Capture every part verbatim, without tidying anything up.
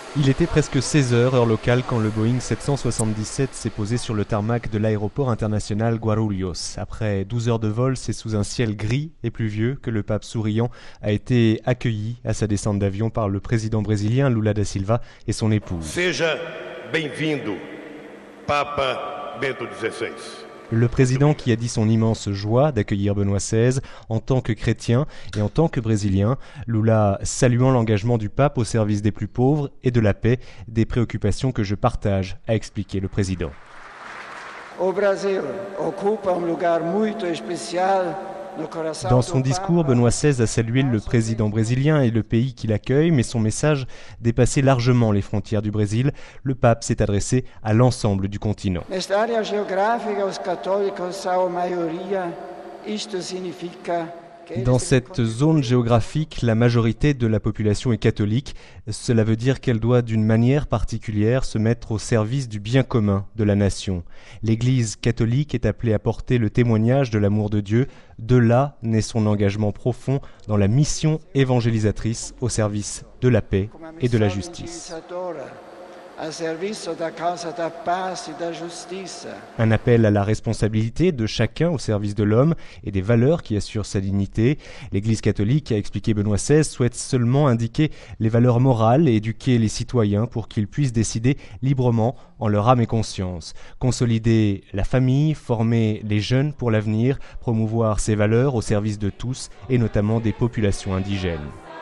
Il était presque seize heures, heure locale, quand le Boeing sept cent soixante-dix-sept s'est posé sur le tarmac de l'aéroport international Guarulhos. Après douze heures de vol, c'est sous un ciel gris et pluvieux que le pape souriant a été accueilli à sa descente d'avion par le président brésilien Lula da Silva et son épouse. Seja bem-vindo, Papa Bento dix-seis. Le président qui a dit son immense joie d'accueillir Benoît seize en tant que chrétien et en tant que brésilien, Lula saluant l'engagement du pape au service des plus pauvres et de la paix, des préoccupations que je partage, a expliqué le président. O Brasil ocupa um lugar muito especial. Dans son discours, Benoît seize a salué le président brésilien et le pays qui l'accueille, mais son message dépassait largement les frontières du Brésil. Le pape s'est adressé à l'ensemble du continent. Nesta área geográfica, os católicos são a maioria. Isto significa Dans cette zone géographique, la majorité de la population est catholique. Cela veut dire qu'elle doit d'une manière particulière se mettre au service du bien commun de la nation. L'Église catholique est appelée à porter le témoignage de l'amour de Dieu. De là naît son engagement profond dans la mission évangélisatrice au service de la paix et de la justice. Un appel à la responsabilité de chacun au service de l'homme et des valeurs qui assurent sa dignité. L'Église catholique, a expliqué Benoît seize, souhaite seulement indiquer les valeurs morales et éduquer les citoyens pour qu'ils puissent décider librement en leur âme et conscience. Consolider la famille, former les jeunes pour l'avenir, promouvoir ces valeurs au service de tous et notamment des populations indigènes.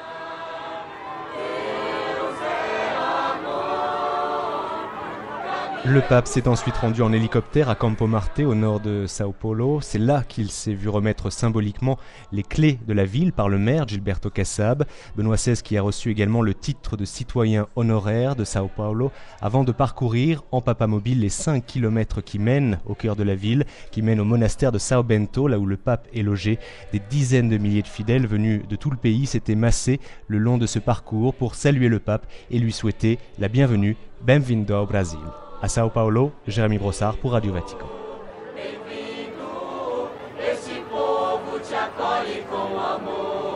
Le pape s'est ensuite rendu en hélicoptère à Campo Marte, au nord de Sao Paulo. C'est là qu'il s'est vu remettre symboliquement les clés de la ville par le maire Gilberto Kassab. Benoît seize qui a reçu également le titre de citoyen honoraire de Sao Paulo avant de parcourir en papamobile les cinq kilomètres qui mènent au cœur de la ville, qui mènent au monastère de Sao Bento, là où le pape est logé. Des dizaines de milliers de fidèles venus de tout le pays s'étaient massés le long de ce parcours pour saluer le pape et lui souhaiter la bienvenue. Bem-vindo ao Brasil. À Sao Paulo, Jérémy Brossard pour Radio Vatican. Bem-vindo, esse povo te acolhe com amor.